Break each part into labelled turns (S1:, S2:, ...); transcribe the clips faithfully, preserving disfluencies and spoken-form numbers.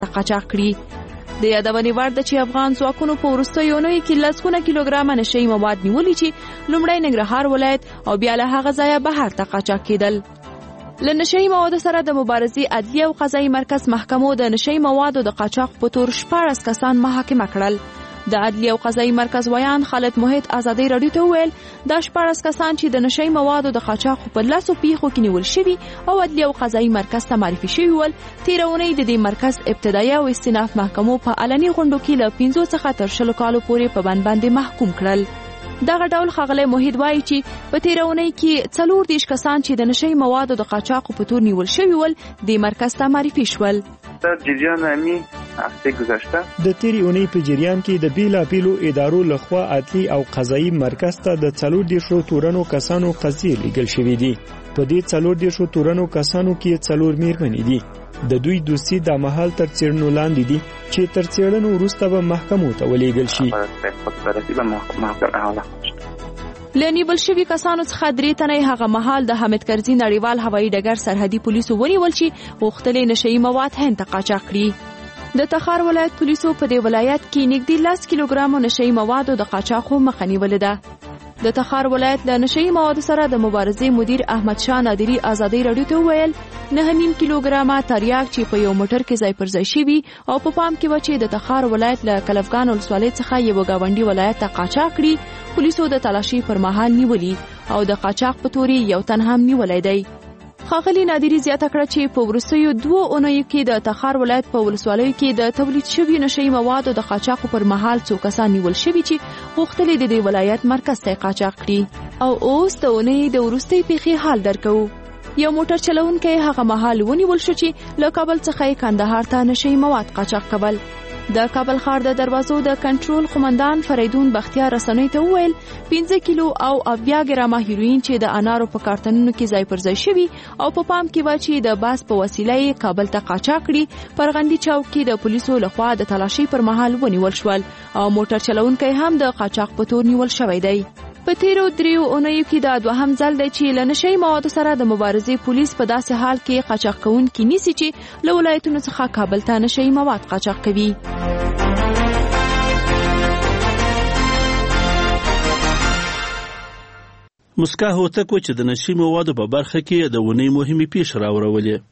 S1: قاچاق کړي. د یادونې وړ ده چې افغان ځواکونو په وروستیو اونیو کې لسګونه کیلوګرامه نشه یي مواد نیولي چې لومړی ننګرهار ولایت او بیا له هغه ځایه بهر ته قاچاق کېدل. له نشه یي موادو سره د مبارزې عدلیه او قضایي مرکز محکمو د نشه یي موادو د قاچاق په تور شپاړس کسان محاکمه کړل. د عدلیه او قضایي مرکز ویان خالد محیط ازادي راډیو ته وویل دا شپاړس کسان چې د نشه یي موادو د قاچاق په لسو پیښو کې نیول شوي او عدلیه او قضایي مرکز ته معرفي شوي ول، تېره اونۍ د دې مرکز ابتدایي او استیناف محکمو په علني غونډو کې له پنځو څخه تر شلو کالو پورې په بند باندې محکوم کړل. دغه ډول ښاغلی محیط وایي چې په تېره اونۍ کې څلور دېرش کسان چې د نشه یي موادو د قاچاقو په تور نیول شوي ول دې مرکز ته معرفي شول.
S2: در جریان همین هفته گذشته
S3: د تیری اونۍ په جریان کې د بیلابیلو ادارو لخوا عدلی او قضایي مرکز ته د څلور دیرشو تورنو کسانو قضیې لیږل شوي دي. په دې څلور دیرشو تورنو کسانو کې څلور میرمنې دي. د دوی دوستي د مهال تر څېړنو لاندې دي چې تر څېړنو وروسته به محکمو ته ولېږل شي.
S1: له نیول شوي کسانو څخه درې تنه هغه مهال د حامد کرزي نړیوال هوایي ډګر سرحدي پولیسو ونیول چې غوښتل یې نشه یي مواد هند ته قاچاق کړي. د تخار ولایت پولیسو په دې ولایت کې نږدې لس کیلوګرامو نشه یي موادو د قاچاقو مخه نیولې ده. د تخار ولایت له نشه یي موادو سره د مبارزې مدیر احمد شاه نادري ازادي راډیو ته وویل نه نیم کیلوګرامه تریاک چې په یو موټر کې ځای پر ځای شوي او په پام کې و چې د تخار ولایت له کلفګان ولسوالۍ څخه یو ګاونډي ولایت ته قاچاق کړي. پولیسو د تلاشي پر مهال نیولي او د قاچاق په تورې یو تن هم نیولی دی. ښاغلي نادري زیاته کړه چې په وروستیو دوو اونیو کې د تخار ولایت په ولسوالیو کې د تولید شویو نشه یي موادو د قاچاقو پر مهال څو کسان نیول شوي چې غوښتل د دې ولایت مرکز ته قاچاق کړي. او اوس د اونۍ د وروستۍ پیښې حال درکو. یو موټر چلونکی هغه مهال ونیول شو چې له کابل څخه یې کندهار ته نشه یي مواد قاچاق کول. د کابل ښار د دروازو د کنټرول قومندان فریدون بختیار رسنۍ ته وویل پنځه کیلو او اویا ګرامه هیروین چې د انارو په کارتنونو کې ځای پر ځای شوي او په پام کې و چې د باس په وسیله یې کابل ته قاچاق کړي پرغندي چوک کې د پولیسو لخوا د تلاشي پر مهال ونیول شول او موټر چلونکی هم د قاچاق په تور نیول شوی دی. په تیرو دریو اونیو کې دا دوهم ځل دی چې له نشه یي موادو سره د مبارزې پولیس په داسې حال کې قاچاق کوونکي نیسي چې له ولایتونو څخه کابل ته نشه یي مواد قاچاق کوي.
S4: مسکا هوتک و چې د نشي موادو په برخه کې د ونې مهمې پیښې راوړولې.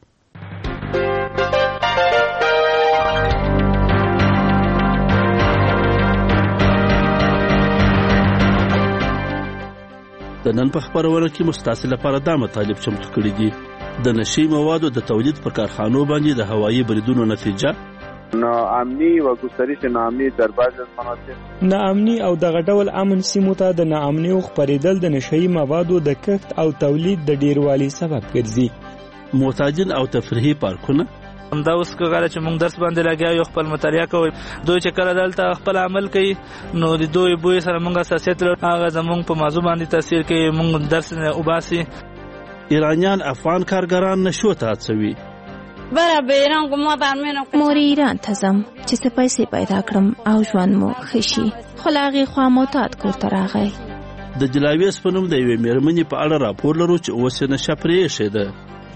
S4: د نن په خبرونه کې مستاسې لپاره دا مطالب چمتو کړي دي. د نشي موادو د تولید پر کارخانو باندې د هوایي بریدونو نتیجه،
S2: ناامني و گسترش ناامنی در بعض از مناطق،
S3: ناامني او دغه ډول امن سیمو ته د ناامنۍ خپرېدل د نشه یي موادو د کښت او تولید د ډیروالي سبب ګرځي.
S4: معتادین او تفریحي پارکونه
S5: همدا اوس کله چې موږ درس باندې لګیا یو خپل مطالعه کوي، دوی چې کله دلته خپل عمل کوي نو د دوی بوی سره موږ حساسیت لرو، هغه زموږ په موضوع باندې تاثیر کوي، موږ درس نه وباسي.
S4: ایرانیان افغان کارګران نشو ته هڅوي.
S6: مور ایران ته ځم چې څه پیسې پیدا کړم او ژوند مو ښه شي، خو له هغې خوا معتاد کور ته راغی.
S4: د جلاویز په نوم د یوې مېرمنې په اړه راپور لرو چې اوس یې نشه پرې ایښې ده.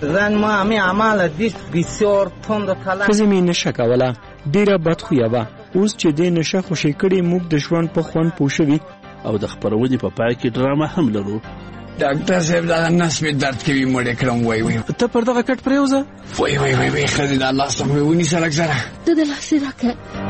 S3: ښځې مې نشه کوله، ډېره بدخویه وه. اوس چې دې نشه خوشې کړې موږ د ژوند په خوند پوه شوي.
S4: او د خپرونې په پای کې ډرامه هم لرو.
S7: ډاکټر صاحب دا نس مې درد کوي، مړې کړم. وای وای
S4: ته پر دغه کټ پرېوځه.
S7: وای وای وای وای ښځې د الله څخه مې ونیسه لږ زره.
S6: ته د لاسې راکړه.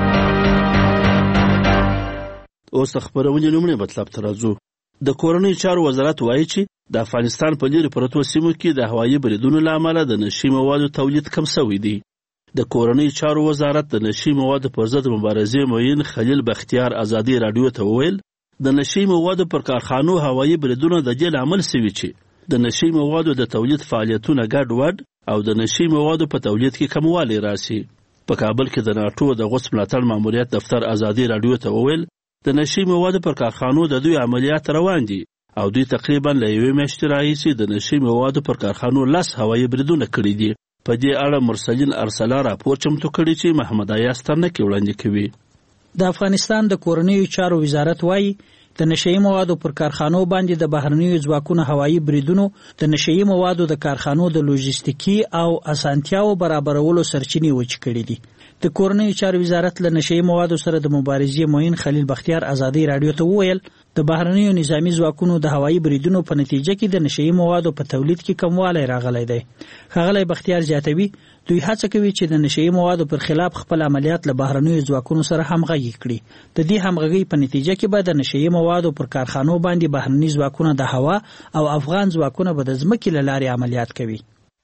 S4: اوس د خپرونې لومړی مطلب ته راځو. د کورنیو چارو وزارت وایي چې د افغانستان په لیرې پرتو سیمو کې د هوایي بریدونو له امله د نشي موادو تولید کم شوی دی. د کورنیو چارو وزارت د نشي موادو پر ضد مبارزې معین خلیل بختیار ازادي راډیو ته وویل د نشي موادو پر کارخانو هوایي بریدونه د دې لامل شوي چې د نشي موادو د تولید فعالیتونه ګډوډ او د نشي موادو په تولید کې کموالی راسي. په کابل کې د ناټو د غوڅ ملاتړ ماموریت دفتر ازادي راډیو ته وویل د نشي موادو پر کارخانو د دوی عملیات روان دي او دوی تقریبا له یوې میاشتې راهیسې د نشي موادو پر کارخانو لس هوایي بریدونه کړي دي. په دې اړه مرسلین ارسلا راپور چمتو کړي چې محمد ایاز ترنکي وړاندې کوي.
S8: د افغانستان د کورنیو چارو وزارت وایي د نشهیي موادو پر کارخانو باندې د بهرنیو ځواکونو هوایي بریدونو د نشهیي موادو د کارخانو د لوجستیکي او اسانتیاو برابرولو سرچینې وچ کړي دي. د کورنۍ چارو وزارت له نشئی موادو سره د مبارزې معین خلیل بختیار ازادي رادیو ته وویل د بهرنیو نظامی ځواکونو د هوایي بریدونو په نتیجه کې د نشئی موادو په تولید کې کموالی راغلی دی. ښاغلی بختیار زیاتوي دوی هڅه کوي چې د نشئی موادو پر خلاف خپل عملیات له بهرنیو ځواکونو سره همغږي کړي. د دې همغږۍ په نتیجه کې به د نشئی موادو پر کارخانو باندې بهرني ځواکونه د هوا او افغان ځواکونه به د ځمکې له لارې عملیات کوي.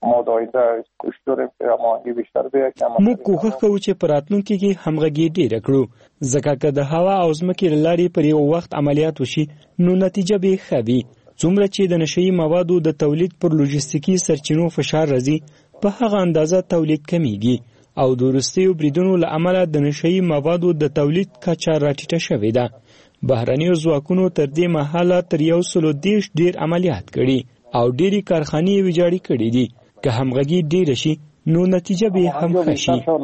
S3: موږ کوښښ کوو چې په راتلونکي کې همغږي ډیره کړو، ځکه که د هوا او ځمکې له لارې پر یو وخت عملیات وشي نو نتیجه به ښه وي. څومره چې د نشئی موادو د تولید پر لوجستیکي سرچینو فشار راځي په هغه اندازه تولید کمیږي او د وروستیو بریدونو له امله د نشئی موادو د تولید کچه راټیټه شوې ده. بهرنیو ځواکونو تر دې مهاله تر یو سلو دېرش ډیر عملیات کړي او ډیرې کارخانې ویجاړې کړي دي. که همغږي ډیره شي نو نتیجه به هم ښه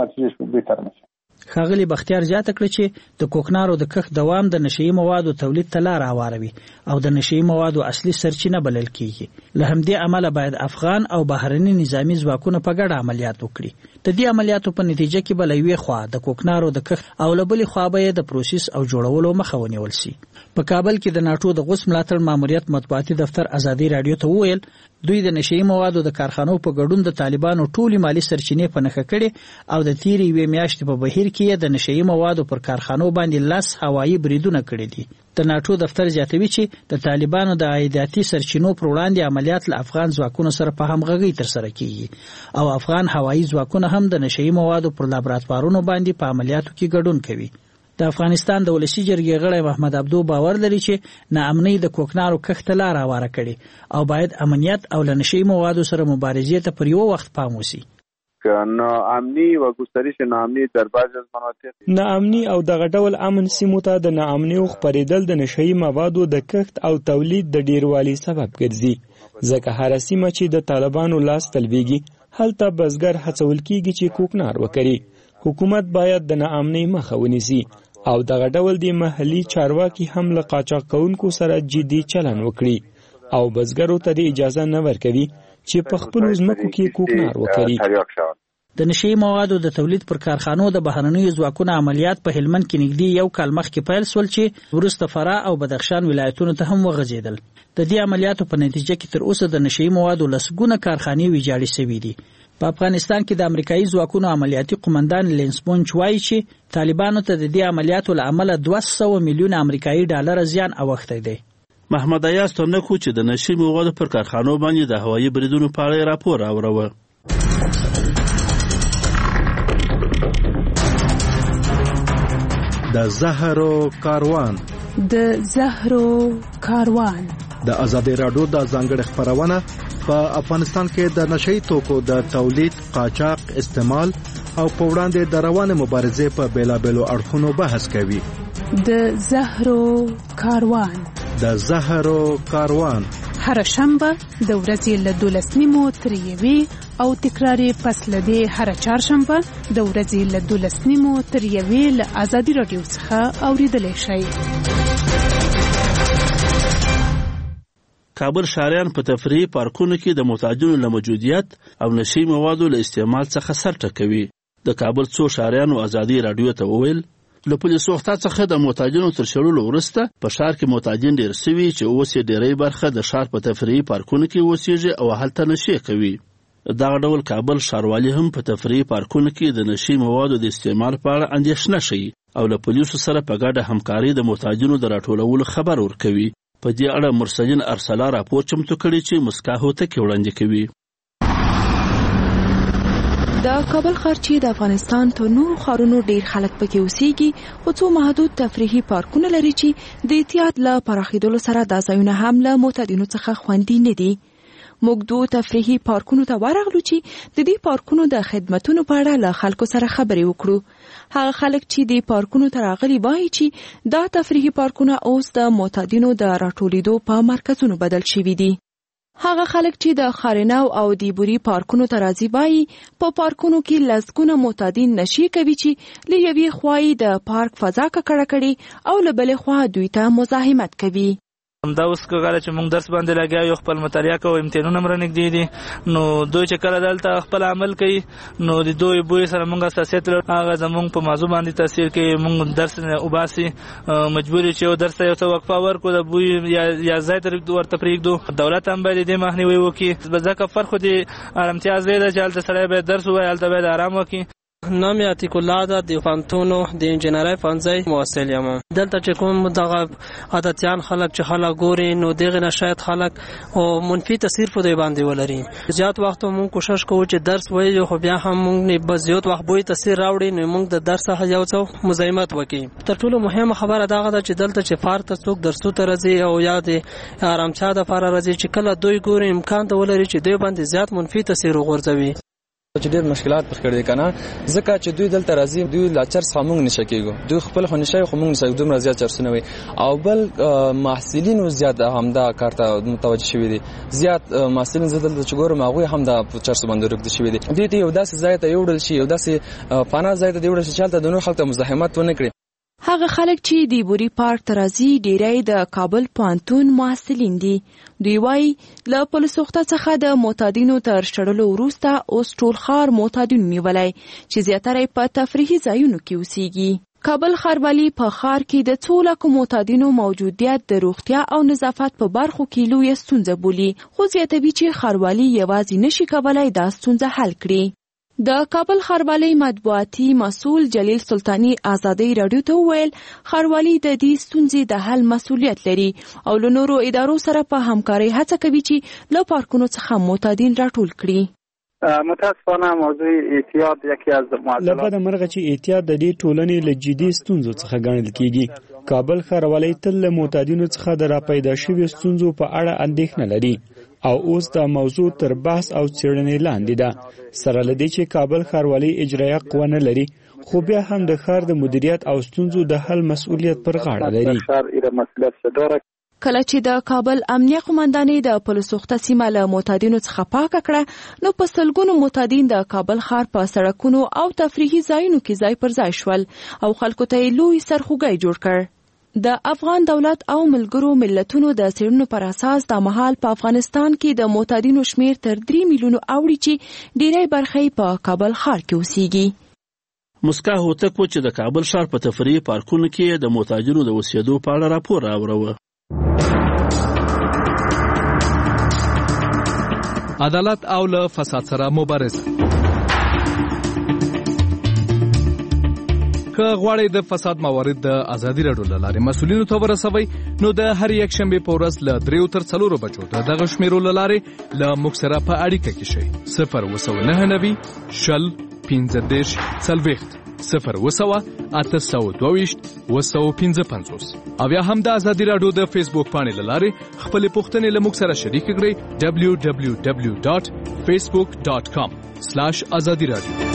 S3: شي.
S8: ښاغلي بختیار زیاته کړه چې د کوکنارو د کښت دوام د نشئی موادو تولید ته لار هواروي او د نشئی موادو اصلي سرچینه بلل کیږي. له همدې امله باید افغان او بهرني نظامی ځواکونه په ګډه عملیات وکړي. د دې عملیاتو په نتیجه کې به له یوې خوا د کوکنارو د کښت او له بلې خوا به د پروسس او جوړولو مخه ونیول سي. په کابل کې د ناټو د غوث ملاتړ ماموریت مطبوعاتي دفتر ازادي رادیو ته وویل دوی د نشئی موادو د کارخانو په ګډون د طالبانو ټولي مالی سرچینې په نښه کړي او د تیرې یوې میاشتې په بهیر کې د نشئی موادو پر کارخانو باندې لس هوایي بریدونه کړي دي. د ناټو دفتر زیاتوي چې د طالبانو د عایداتي سرچینو پر وړاندې عملیات له افغان ځواکونو سره په همغږۍ ترسره کیږي او افغان هوایي ځواکونه هم د نشئی موادو پر لابراتوارونو باندې په عملیاتو کې ګډون کوي. د افغانستان د ولسی جرګې غړی محمد عبدو باور لري چې ناامنۍ د کوکنارو کښت لار هواره کړي او باید امنیت او له نشئی موادو سره مبارزې ته پر یو وخت پام وشي.
S2: ناامنی و گسترش ناامنی در بعضی از مناطق
S3: ناامنی او دغه ډول امن سیمو ته د ناامنۍ خپرېدل د نشئی موادو د کښت او تولید د ډیروالي سبب ګرځي، ځکه هر سیمه چې د طالبانو لاس تلویږي هلته بزګر هڅول کیږي چې کوکنار وکړي. حکومت باید د ناامنۍ مخه ونیسي او دغه ډول د محلي چارواکي هم له قاچاق کوونکو سره جدي چلن وکړي او بزګرو ته د اجازه نه ورکوي چې په خپلو ځمکو کې کوکنار وکړي.
S8: د نشئی موادو د تولید پر کارخانو د بهرنیو ځواکونو عملیات په هلمند کې نږدې یو کال مخکې پیل سول چې وروسته فراه او بدخشان ولایتونو ته هم وغځېدل. د دې عملیاتو په نتیجه کې تر اوسه د نشئی موادو لسګونه کارخانې ویجاړې شوې دي. په افغانستان کې د امریکایي ځواکونو عملیاتي قومندان لینس بونچ وایي چې طالبانو ته د دې عملیاتو له امله دوه سوه میلیونه امریکایي ډالر زیان اوښتی دی.
S4: محمد ایاز تورنکو چې د نشئی موادو پر کارخانو باندې د هوایي بریدونو په اړه راپور راوړوه.
S9: د زهرو کاروان
S10: د زهرو کاروان
S9: د ازادي رادیو د ځانګړي خبرونه په افغانستان کې د نشئی توکو د تولید، قاچاق، استعمال او په وړاندې د روانه مبارزې په بیلابیلو اړخونو بحث کوي.
S10: د زهرو کاروان
S9: د زهرو کاروان
S10: هر شنبه د ورځې له دولس نیمو تر یوې او تکراري پس له دې هر چهارشنبه د ورځې له دولس نیمو تر یوې له ازادي رادیو څخه اوریدلی شئ.
S4: کابل ښاریان په تفریحي پارکونو کې د محتاجینو له موجودیت او نشئی موادو له استعمال څخه سر ټکوي. د کابل څو ښاریانو ازادي رادیو ته وویل له پولیس وخته څخه د محتاجینو تر شړلو وروسته په ښار کې محتاجین ډېر سوي چې اوس یې ډېری برخه د ښار په تفریحي پارکونو کې اوسېږي او هلته نشې کوي. دغه ډول کابل ښاروالي هم په تفریحي پارکونو کې د نشئی موادو د استعمال په اړه اندېښنه ښیي او له پولیسو سره په ګډه همکاري د محتاجینو د راټولولو خبر ورکوي. په دې اړه مرسلین ارسلا راپور چمتو کړی چې مسکا هوتکې وړاندې کوي.
S1: د کابل ښار چې د افغانستان تر نورو ښارونو ډیر خلک پکې اوسېږي خو څو محدود تفریحي پارکونه لري چې د احتیاط له پراخېدلو سره دا ځایونه هم له معتادینو څخه خوندي نه دي. موږ دوه تفریحي پارکونو ته ورغلو چې د دې پارکونو د خدمتونو په اړه له خلکو سره خبرې وکړو. هغه خلک چې د پارکونو ته راغلي وایي چې دا تفریحي پارکونه اوس د معتادینو د راټولېدو په مرکزونو بدل شوي دي. هغه خلک چې د خارنو او د بوري پارکونو ته راځي وایي په پارکونو کې لسګونه معتادین نشي کوي چې له یوې خوا د پارک فضا ککړه کړي او له بلې خوا دوی ته مزاحمت کوي.
S5: دا اوس کله چې موږ درس باندې لګیا یو خپل مطالعه کوو امتحانونه مر نږدې دي نو دوی چې کله دلته خپل عمل کوي نو د دوی بوی سره موږ اساسیت هغه زموږ په موضوع باندې تاثیر کوي موږ درس نه وباسي مجبور چې یو درس یو څه وقفه ورکړو د بوی یا یا ځای ته ورته پرېږدو دولت هم باید دې مخنیوي وکړي ځکه فرق خو د ارامتیا ځای ده چې هلته سړی باید درس ووایي هلته باید آرام وکړي.
S11: نام عتیق الله ده د پوهنتون د انجنیري پوهنځي محصل یم. دلته چې کوم دغه عادتیان خلک چې خلک ګوري نو دغه نه شاید خلک او منفي تاثیر په دوی باندې ولري. زیات وخت موږ کوشش کوو چې درس وایو خو بیا هم موږ نه بس زیات وخت بوې تاثیر راوړي نو موږ د درس څخه یو څه مزاحمت وکړي. تر ټولو مهمه خبره دا ده چې دلته چې فارته څوک درسو ته راځي او یا د آرامچا د فار راځي چې کله دوی ګوري امکان ته ولري چې دوی باندې زیات منفي تاثیر وغورځوي.
S12: چې ډېر مشکلات پر کړی کنه ځکه چې دوی دلته راځي دوی لاچر سامون نشه کېږي دوی خپل خو نشه خو موږ نشه دوی مرزيات چرسونه وي او بل محصلین زیات همدا کارته متوجه شوي دي زیات محصلین زدل چې ګورم هغه هم د چرس باندې رکد شوي دي دوی ته یو داسې ځای ته یوړل شي یو داسې پانا ځای ته یوړل شي چې تل د نور خلک مزاحمت ونه کړي.
S1: هغه خلک چې د بوري پارک ته راځي ډیری د کابل پوهنتون محصلین دي. دوی وایي له پلسوخته څخه د معتادینو تر شړلو وروسته اوس ټول ښار معتادین نیولی چې زیاتره په تفریحي ځایونو کې اوسیږي. کابل ښاروالي په ښار کې د څو لکو معتادینو موجودیت د روغتیا او نظافت په برخو کې لویه ستونزه بولي خو زیاتوي چې ښاروالي یوازې نشي کولی دا ستونزه حل کړي. د کابل ښاروالۍ مطبوعاتي مسؤل جلیل سلطانی آزادۍ راډیو ته وویل ښاروالي د دې ستونزې د حل مسؤلیت لري او له نورو ادارو سره په همکارۍ هڅه کوي چې له پارکونو څخه معتادین راټول کړي.
S2: متاسفانه موضوع اعتیاد یکی از معضلات
S3: لپاره مرغه چې اعتیاد د دې ټولنې له جدي ستونزو څخه ګڼل کیږي. کابل ښاروالۍ تل له معتادینو څخه د راپیدا شویو ستونزو په اړه اندېښنه لري او اوس دا موضوع تر بحث او څېړنې لاندې ده. سره له دې چې کابل ښاروالۍ اجرایه قوه نه لري خو بیا هم د ښار د مدیریت او ستونزو د حل مسؤلیت پر غاړه لري. کله چې د کابل امنیه قومندانۍ د پلسوخته سیمه له معتادینو څخه پاکه کړه نو په سلګونو معتادین د کابل ښار په سړکونو او تفریحي ځایونو کې ځای پر ځای شول او خلکو ته یې لوی سرخوږی جوړ کړ. د افغان دولت او ملګرو ملتونو د څېړنو پر اساس د مهال په افغانستان کې د معتادینو شمیر تر درې میلیونو اوړي چې ډیری برخې په کابل ښار کې اوسیږي.
S4: مسکا هوتک و چې د کابل ښار په تفریحي پارکونو کې د معتادینو د اوسېدو په اړه راپور راوړو.
S13: عدالت او له فساد سره مبارزه. که غواړئ د فساد موارد د ازادي راډیو له لارې مسؤلینو ته ورسوئ نو د هر یک شنبې په ورځ له دریو تر څلورو بجو د دغه شمیرو له لارې له موږ سره په اړیکه کې شئ. صفر اوه سوه نهه نوي شل پنځه دېرش څلوېښت صفر اوه سوه اته سوه دوه ویشت اوه سوه پنځه پنځوس او یا هم د ازادي راډیو د فیسبوک پاڼې له لارې خپلې پوښتنې له موږ سره شریکې کړئ. ډبلیو ډبلیو ډبلیو ډاټ فیسبوک ډاټ کام سلاش ازادي راډیو.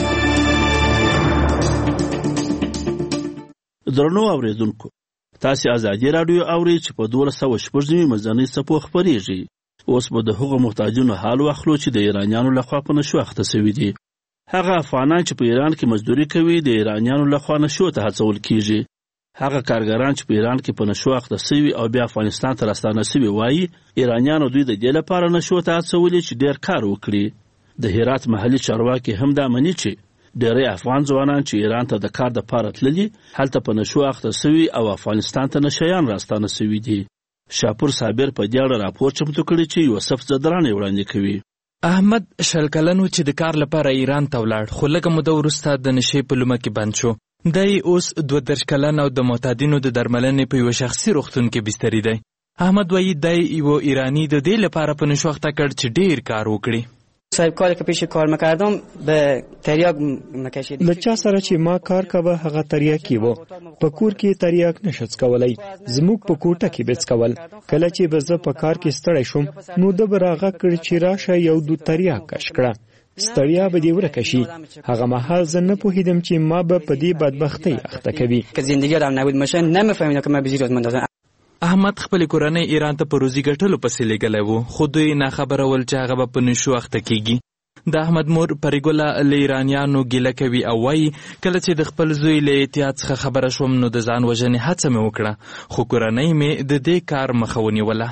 S4: درنو اوریدونکو تاسو ازادي راډیو اورئ چې په دولس سوه شپږ نوي مزنۍ څپو خپرېږي. اوس به د هغو محتاجینو حال واخلو چې د ایرانیانو لخوا په نشو اخته سوي دي. هغه افغانان چې په ایران کې مزدوري کوي د ایرانیانو لخوا نشو ته هڅول کیږي. هغه کارګران چې په ایران کې په نشو اخته سوي او بیا افغانستان ته راستانه سوي وایي ایرانیانو دوی د دې لپاره نشو ته هڅولي چې ډېر کار وکړي. د هرات محلي چارواکي هم دا مني چې ډېری افغان ځوانان چې ایران ته د کار دپاره تللي هلته په نشو اخته سوي او افغانستان ته نشیان راستانه سوي دي. شاپور صابر په دې اړه راپور چمتو کړی چې یوسف زدران یې وړاندې کوي.
S14: احمد شل کلن و چې د کار لپاره ایران ته ولاړ خو لږه موده وروسته د نشې په لومه کې بند شو. دی اوس دوه دېرش کلن او د معتادینو د درملنې په یوه شخصي روغتون کې بستري دی. احمد وایي دی یو ایرانی د دې لپاره په نشو اخته کړ چې ډېر کار وکړي.
S15: صاحب کاری که پیش کار میکردم به تریاک مکشیدی.
S3: لچا سره چې ما کار کوه هغه تریاکی و. په کور کې تریاک نشڅ کولای. زموږ په کوټه کې بچ کول. کله چې به زه په کار کې ستړی شوم نو د براغه کړ چې راشه یو دو تریاک کش کړه. ستړیا به دې ورکه شي. هغه مهال زه نه پوهیدم چې ما به په دې بدبختۍ اخته کوي.
S15: که زندگی آدم نبود باشه نمیفهمیدم که ما به زیر مندازم.
S14: احمد خپل کورنۍ ایران ته په روزي ګټلو پسې لګلای وو خو دوی نه خبره ول چې هغه په نشو اخته کیږي. د احمد مور پریګله له ایرانیانو ګیله کوي او وایي کله چې د خپل زوی له احتیاط څخه خبره شوم نو د ځان وژنې هڅه مې وکړه خو کورنۍ مې د دې کار مخه ونیوله.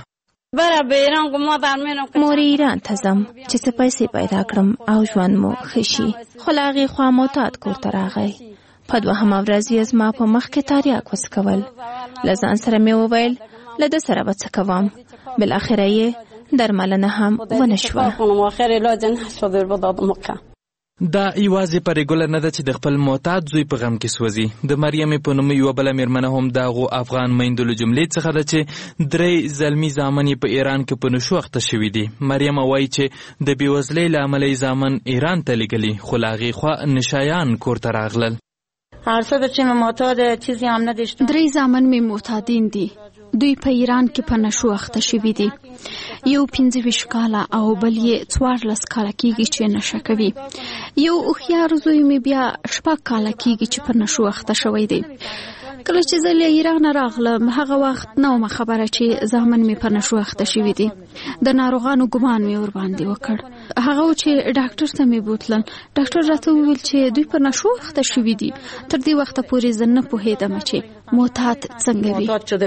S6: مور ایران ته ځم چې څه پیسې پیدا کړم او ژوند مو ښه شي خو له هغې خوا معتاد کور ته راغی. په دوهمه ورځ یې زما په مخ کې تریاک وڅکول. له ځان سره مې وویل له ده سره به څه کوم. بالاخره یې درملنه هم ونه شوه.
S14: دا یوازې پریګله نه ده چې د خپل معتاد زوی په غم کې سوځي. د مریم په نوم یوه بله میرمنه هم د هغو افغان میندو له جملې څخه ده چې درې زلمي زامن یې په ایران کې په نشو اخته شوي دي. مریم وایي چې د بېوزلۍ له امله یې زامن ایران ته لیږلي خو له هغې خوا نشایان کور ته راغلل.
S16: درې زامن مې معتادین دي. دوی په ایران کې په نشو اخته شوي دي. یو پنځه ویشت کاله او بل یې څوارلس کاله کېږي چې نشه کوي. یو هوښیار زوی مې بیا شپږ کاله کېږي چې په نشو اخته شوی دی. کله چې زه له ایران راغلم هغه وخت نه ومه خبره چې زامن مې په نشو اخته شوي دي. د ناروغانو ګمان مې ورباندې وکړ. هغه و چې ډاکټر ته مې بوتلل. ډاکټر راته وویل چې دوی په نشو اخته شوي دي. تر دې وخته پورې زه نه پوهېدم چې معتاد څنګه وي.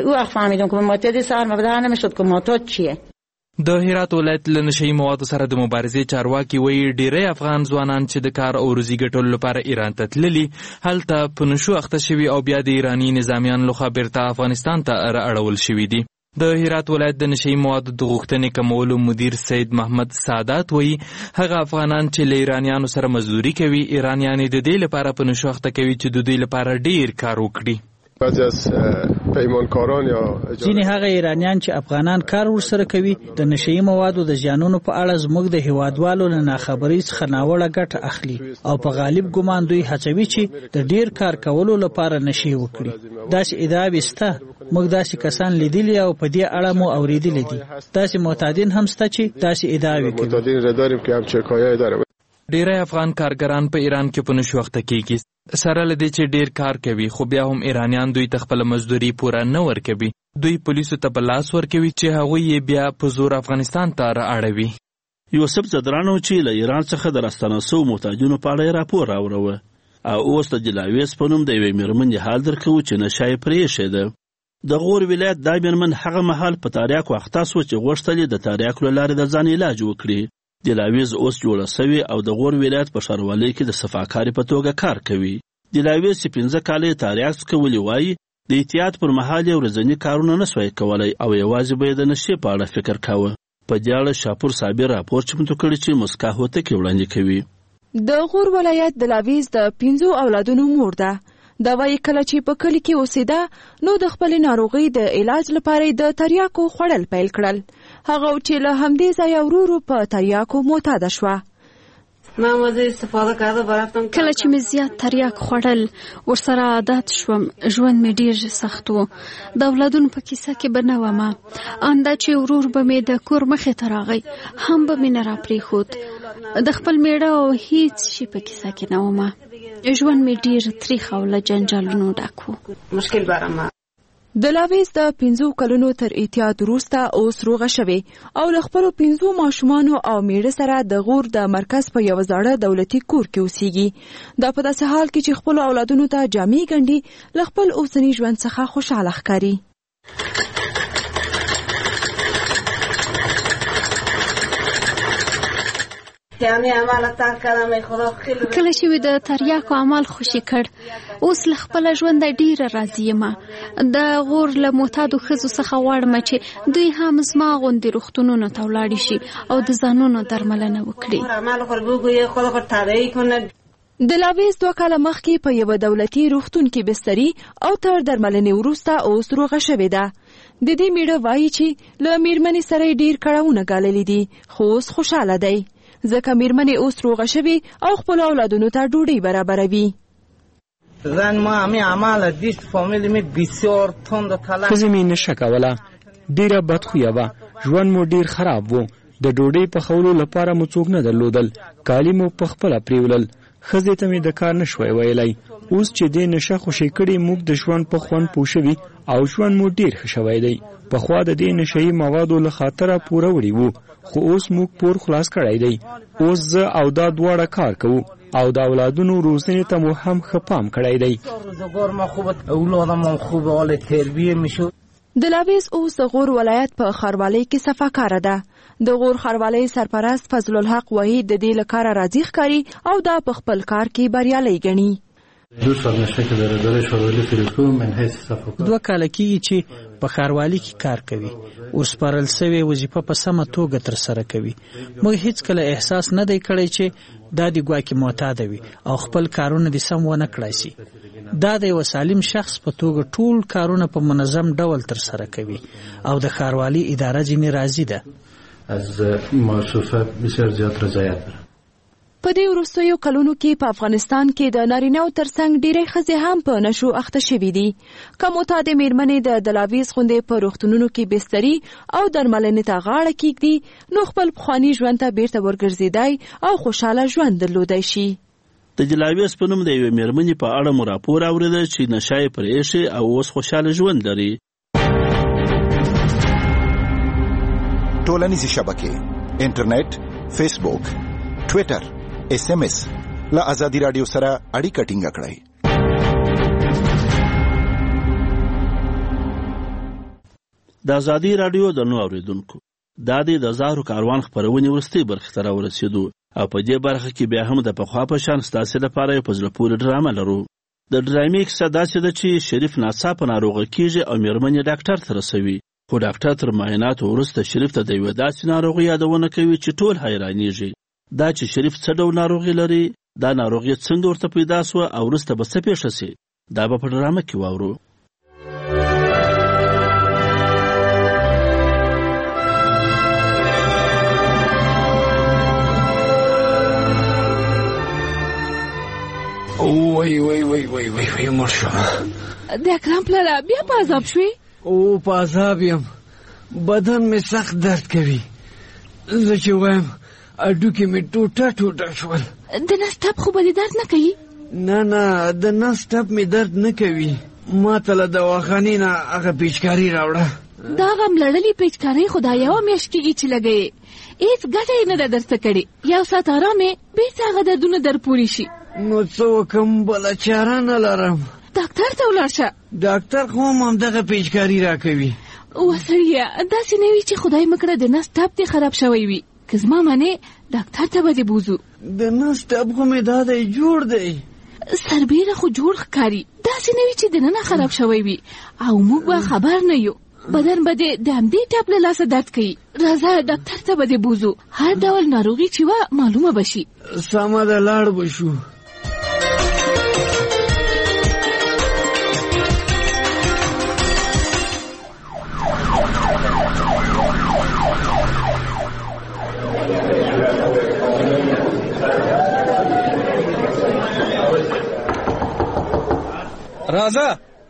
S14: د هرات ولایت له نشهیي موادو سره د مبارزې چارواکي وایي ډیری افغان ځوانان چې د کار او روزي ګټلو لپاره ایران ته تللي هلته په نشو اخته شوي او بیا د ایراني نظامیانو لخوا بیرته افغانستان ته رااړول شوي دي. د هرات ولایت د نشهیي موادو د غوښتنې کمولو مدیر سید محمد سعادت وایي هغه افغانان چې له ایرانیانو سره مزدوري کوي ایرانیان د دې لپاره په نشو اخته کوي چې د دوی لپاره ډیر کار وکړي.
S8: ځینې هغه ایرانیان چې افغانان کار ورسره کوي د نشهیي موادو د زیانونو په اړه زموږ د هیوادوالو له ناخبرۍ څخه ناوړه ګټه اخلي او په غالب ګمان دوی هڅوي چې د ډیر کار کولو لپاره نشي وکړي. داسې ادعاوې شته. موږ داسې کسان لیدلي او په دې اړه مو اورېدلي دي. داسې معتادین هم شته چې داسې ادعاوې کوي.
S14: ډیری افغان کارګران په ایران کې په نشو اخته کېږي. سره له دې چې ډیر کار کوي خو بیا هم ایرانیان دوی ته خپله مزدوري پوره نه ورکوي. دوی پولیسو ته په لاس ورکوي چې هغوی یې بیا په زور افغانستان ته رااړوي.
S4: یوسف زدرانو چې له ایران څخه د راستانه سوو محتاجینو په اړه یې راپور راوړوه او اوس د جلاویز په نوم د یوې مېرمنې حال درکوو چې نشه یې پرې ایښې ده. د غور ولایت دا مېرمن هغه مهال په تریاکو اخته سوه چې غوښتل یې د تریاکو له لارې د ځان علاج وکړي. دلاویز اوس جوړه سوې او د غور ولایت په ښاروالۍ کې د صفاکارې په توګه کار کوي. دلاویز چې پنځه کاله یې تریاک څکولي وایي د احتیاط پر مهال یې ورځني کارونه نه سوای کولی او یوازې به یې د نشې په اړه فکر کاوه. په دې اړه شاپور صابر راپور چمتو کړی چې مسکا هوتکې وړاندې کوي.
S1: د غور ولایت دلاویز د پنځو اولادونو مور ده. دا وایي کله چې په کلي کې اوسېده نو د خپلې ناروغۍ د علاج لپاره د تریاکو خوړل پیل کړل. هغه چې له همدې ځایه ورو ورو په تریاکو معتاده شوه.
S16: کله چې مې زیات تریاک خوړل ورسره عادت شوم. ژوند مې ډیر سخت و. د اولادونو په کیسه کې به نه ومه. انده چې ورور به مې د کور مخې ته راغی هم به مې نه راپرېښود. د خپل میړه او هیڅ شي په کیسه کې نه ومه. ژوند مې ډیر تریخ او له جنجالونو ډک و. مشکل برامه
S1: دلاویز د پنځو کلونو تر احتیاط وروسته اوس روغه شوې او له خپلو پنځو ماشومانو او میړه سره د غور د مرکز په یوه زاړه دولتي کور کې اوسیږي. دا په داسې حال کې چې خپلو اولادونو ته جامې ګنډي له خپل اوسني ژوند څخه خوشحاله ښکاري.
S16: کله چې وی د تریاکو عمل خوشي کړ اوس له خپل ژوند ډیره راضی یم. د غور له معتادو ښځو څخه غواړم چې دوی هم زما غوندې روغتونونو ته ولاړ شي او د ځانونو درملنه وکړي.
S1: دلاویز دوه کاله مخکې په یوه دولتي روغتون کې بستري او تر درملنې وروسته اوس روغه شوې ده. د دې میړه وایي چې له میرمنې سره یې ډیر کړاوونه ګاللي دي خو اوس خوشحاله دی ځکه میرمنې اوس روغه شوي او خپلو اولادونو ته ډوډۍ برابروي.
S3: ښځې مې نشه کوله. ډیره بدخویه وه. ژوند مو ډیر خراب و. د ډوډۍ پخولو لپاره مو څوک نه درلودل. کالي مو پخپله پریولل. ښځې ته مې د کار نه شوی ویلی. اوس چې دې نشه خوشې کړي موږ د ژوند په خوند پوه شوي او ژوند مو ډیر ښه شوی دی. پخوا د دې نشهیي موادو له خاطره پوره وړي وو خو اوس موږ پور خلاص کړی دی. اوس زه او دا دواړه کار کوو او د اولادونو روزنې ته مو هم ښه پام کړی دی.
S1: د لاویز اوس د غور ولایت په ښاروالۍ کې صفاکاره ده. د غور ښاروالۍ سرپرست فضل الحق وحید د دې له کاره راضي ښکاري او دا په خپل کار کې بریالی ګڼي.
S8: دوه کاله کېږي چې په ښاروالۍ کې کار کوي. ورسپارل سوې وظیفه په سمه توګه ترسره کوي. موږ هیڅکله احساس نه دی کړی چې دا د ګواکې معتاده وي او خپل کارونه دې سم ونه کړای شي. دا د یو سالم شخص په توګه ټول کارونه په منظم ډول ترسره کوي او د ښاروالۍ اداره ځینې راضي ده.
S17: از موصوفه بسیار زیات رضایت دارم.
S1: په دې وروستیو کلونو کې په افغانستان کې د نارینه‌و ترڅنګ ډېری ښځې هم په نشو اخته شوي دي. که معتادې مېرمنې د دلاویز غوندې په روغتونونو کې بستري او درملنې ته غاړه کیږدي نو خپل پخواني ژوند ته بیرته ورګرځېدای او خوشحاله ژوند درلودای شي.
S4: د دلاویز په نوم د یوې مېرمنې په اړه مو راپور اورېده چې نشه یې پرې ایښې او اوس خوشحاله ژوند لري.
S18: ټولنیزې شبکې، انټرنیټ، فیسبوک، ټویټر، اس ام اس له ازادي راډیو سره اړیکه ټینګه کړئ.
S4: د ازادي راډیو درنو اوریدونکو، دا د زهرو کاروان خپرونې وروستۍ برخې ته راورسېدو او په دې برخه کې بیا هم د پخوا په شان ستاسې لپاره یو په زړه پورې ډرامه لرو. د ډرامې کیسه داسې ده چې شریف ناڅاپه ناروغه کیږي او مېرمن یې ډاکټر ته رسوي، خو ډاکټر تر معایناتو وروسته شریف ته د یوې داسې ناروغۍ یادونه کوي چې ټول حیرانېږي. دا چې شریف څه ډول ناروغي لري، دا ناروغي څنګه ورته پیدا سوه او وروسته به څه پیښه سي، دا به په ډرامه کې واورو.
S7: وای وای وای وای وای وای مړ شوم.
S1: د اکرم پلاره بیا په عذاب شوې؟
S7: او په عذاب یم، بدن مې سخت درد کوي. زه چې وایم اډوکې مې ټوټه ټوټه شول.
S1: د نس ټپ خو به دې درد نه کوي؟
S7: نه نه، د نس ټپ مې درد نه کوي. ما ته له دواخانې نه هغه پیچکاري راوړه.
S1: دا هغه ملړلې پیچکارۍ خو دا یوه میاشت کېږي چې لګوې، هېڅ ګټه یې نه ده درته کړې. یو ساعت ارام یې بېرته هغه دردونه در پورې شي.
S7: نو څه وکړم، بله چاره نه لرم.
S1: ډاکټر ته ولاړ شه.
S7: ډاکټر خو هم همدغه پیچکاري راکوي.
S1: وسړیه داسې نه وي چې خدای مه کړه د نس ټپ دې خراب شوی وي. که زما منې ډاکټر ته به دې بوزو.
S7: د نس ټپ خو مې دا دی جوړ دی،
S1: سربیره خو جوړ ښکاري. داسې نه وي چې دننه خراب شوی وي او موږ به خبر نه یو. بدن به دې د همدې ټپ له لاسه درد کوي. راځه ډاکټر ته به دې بوزو، هر ډول ناروغي چې وه معلومه به شي.
S7: سمه ده، لاړ به شو.
S13: راځه.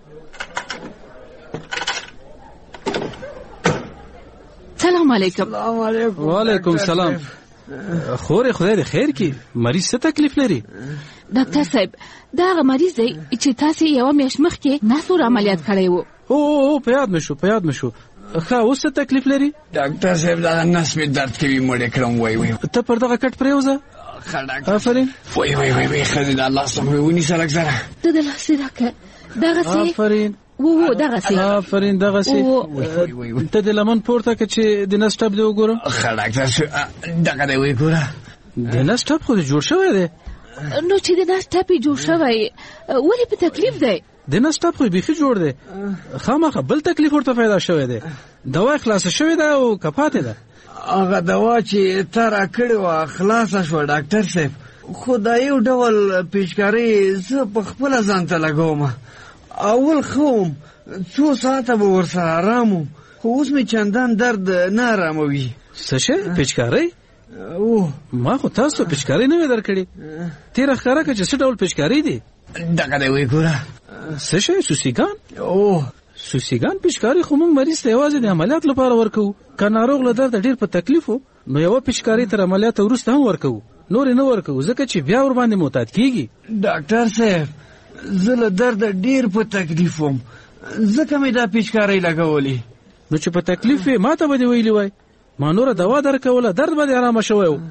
S1: سلام علیکم.
S7: سلام علیکم.
S13: وعلیکم سلام. خورې خدای دې خیر کړي. مریض څه تکلیف لري؟
S1: ډاکټر صاحب دا هغه مریض دی چې تاسې یوه میاشت مخکې ناسور عملیات کړی و.
S13: او او په یاد مې شو په یاد مې شو. ښه اوس څه تکلیف لري؟
S7: ډاکټر صاحب دا نس مې درد کوي، مړې کړم. وای وای
S13: ته پر دغه کټ پرېوځه. آفرین.
S7: وای وای وای وای ښځې د الله څخه مې ونیسه لږ زره.
S1: ته د لاسې راکړه دغسې.
S13: آفرین.
S1: و و دغسې.
S13: آفرین دغسې. ته د لمن پورته کړه چې د نس ټپ دې وګورم.
S7: ښه ډاکټر صاحب دغه دی وایي ګوره.
S13: د نس ټپ خو دې جوړ شوی دی.
S1: نو چې د نس ټپ یې جوړ شوی ولې په تکلیف دی؟
S13: د نس ټپ خو بیخي جوړ دی، خامخا بل تکلیف ورته پیدا شوی دی. دوا خلاصه شوې ده او که پاتې ده؟
S7: هغه دوا چې ته راکړې وه خلاصه شوه ډاکټر صاحب، خو دا یو ډول پیچکارۍ زه په خپله ځان ته لګوم. اول ښه وم، څو ساعته به ورسره ارام وم، خو اوس مې چندان درد نه اراموي.
S13: څه شی پیچکارۍ؟ او ما خو تاسو پیچکارۍ نه وې درکړې. تېره ښکاره کړه چې څه ډول پیچکارۍ دي؟
S7: دغه دی وایي ګوره.
S13: څه شی؟ سوسیګان؟
S7: او
S13: سوسیګان پیچکارۍ خو موږ مریض ته یوازې د عملیات لپاره ورکوو. که ناروغ له درده ډېر په تکلیف و نو یوه پیچکارۍ تر عملیاته وروسته هم ورکوو، نورې نه ورکوو ځکه چې بیا ورباندې معتاد کېږي.
S7: ډاکټر صاحب زه له درده ډېر په تکلیف وم، ځکه مې دا پیچکارۍ لګولې.
S13: نو چې په تکلیف وې ما ته به دې ویلي وای، ما نوره دوا درکوله، درد به دې ارامه شوی و.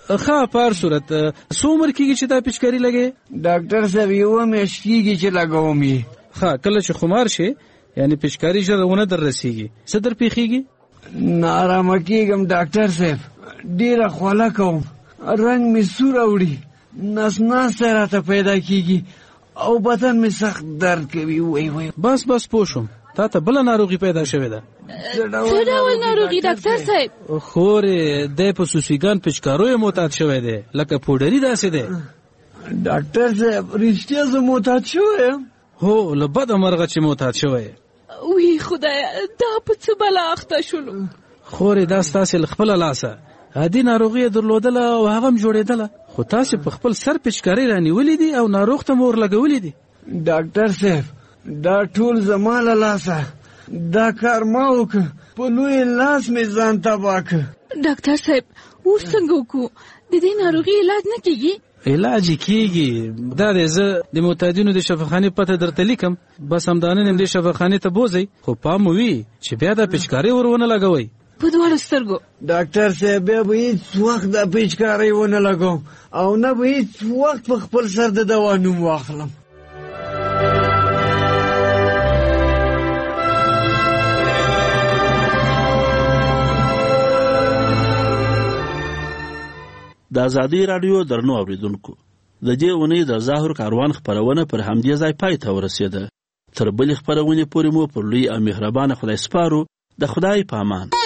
S8: ښه په هر صورت څو عمر کېږي چې دا پیچکاري لګې؟
S7: ډاکټر صاحب یوه میاشت کېږي چې لګوم یې.
S8: ښه کله چې خمار شي یعنی پیچکاري ژر ونه در رسیږي څه در پیښیږي؟
S7: نارامه کېږم ډاکټر صاحب، ډېره خوله کوم، رنګ مې سور اوړي، نس ناستی راته پیدا کېږي او بدن مې سخت درد کوي. وای وای
S8: بس بس پوه شوم، تا ته بله ناروغي پیدا شوې ده.
S1: څه ډول ناروغي ډاکټر صاحب؟
S8: خورې دی په سوسیګان پیچکاریو معتاد شوی دی لکه پوډري داسې دی.
S7: ډاکټر صاحب رښتیا زه معتاد شوی یم؟
S8: هو له بده مرغه چې معتاد شوی یې.
S1: وی خدایه دا په څه بلا اخته شولو؟
S8: خورې دا ستاسې له خپله لاسه عادي ناروغي یې درلودله او هغه هم جوړېدله، خو تاسې په خپل سر پیچکارۍ رانیولې دي او ناروغ ته مور لګولې دي.
S7: ډاکټر صاحب دا ټول زما له لاسه، دا کار ما وکړ، په لوی لاس مې ځان تباه کړ.
S1: ډاکټر صاحب اوس څنګه وکړو؟ د دې ناروغي علاج نه کېږي؟
S8: علاج یې کېږي. دا دی زه د معتادینو د شفاخانې پته درته لیکم، بس همدا نن دې شفاخانې ته بوځئ، خو پام وي چې بیا دا پیچکارۍ ور ونه لګوئ
S1: په دواړو سترګو.
S7: ډاکټر صاحب بیا به هېڅ وخت دا پیچکارۍ ونه لګوم او نه به هېڅ وخت په خپل سر د دوا نوم واخلم.
S4: د ازادي راډیو درنو اوریدونکو، د دې اونۍ د ظاهر کاروان خپرونه پر همدې ځای پای ته ورسېده. تر بلې خپرونې پورې مو پر لوی او مهربانه خدای سپارو. د خدای په امان.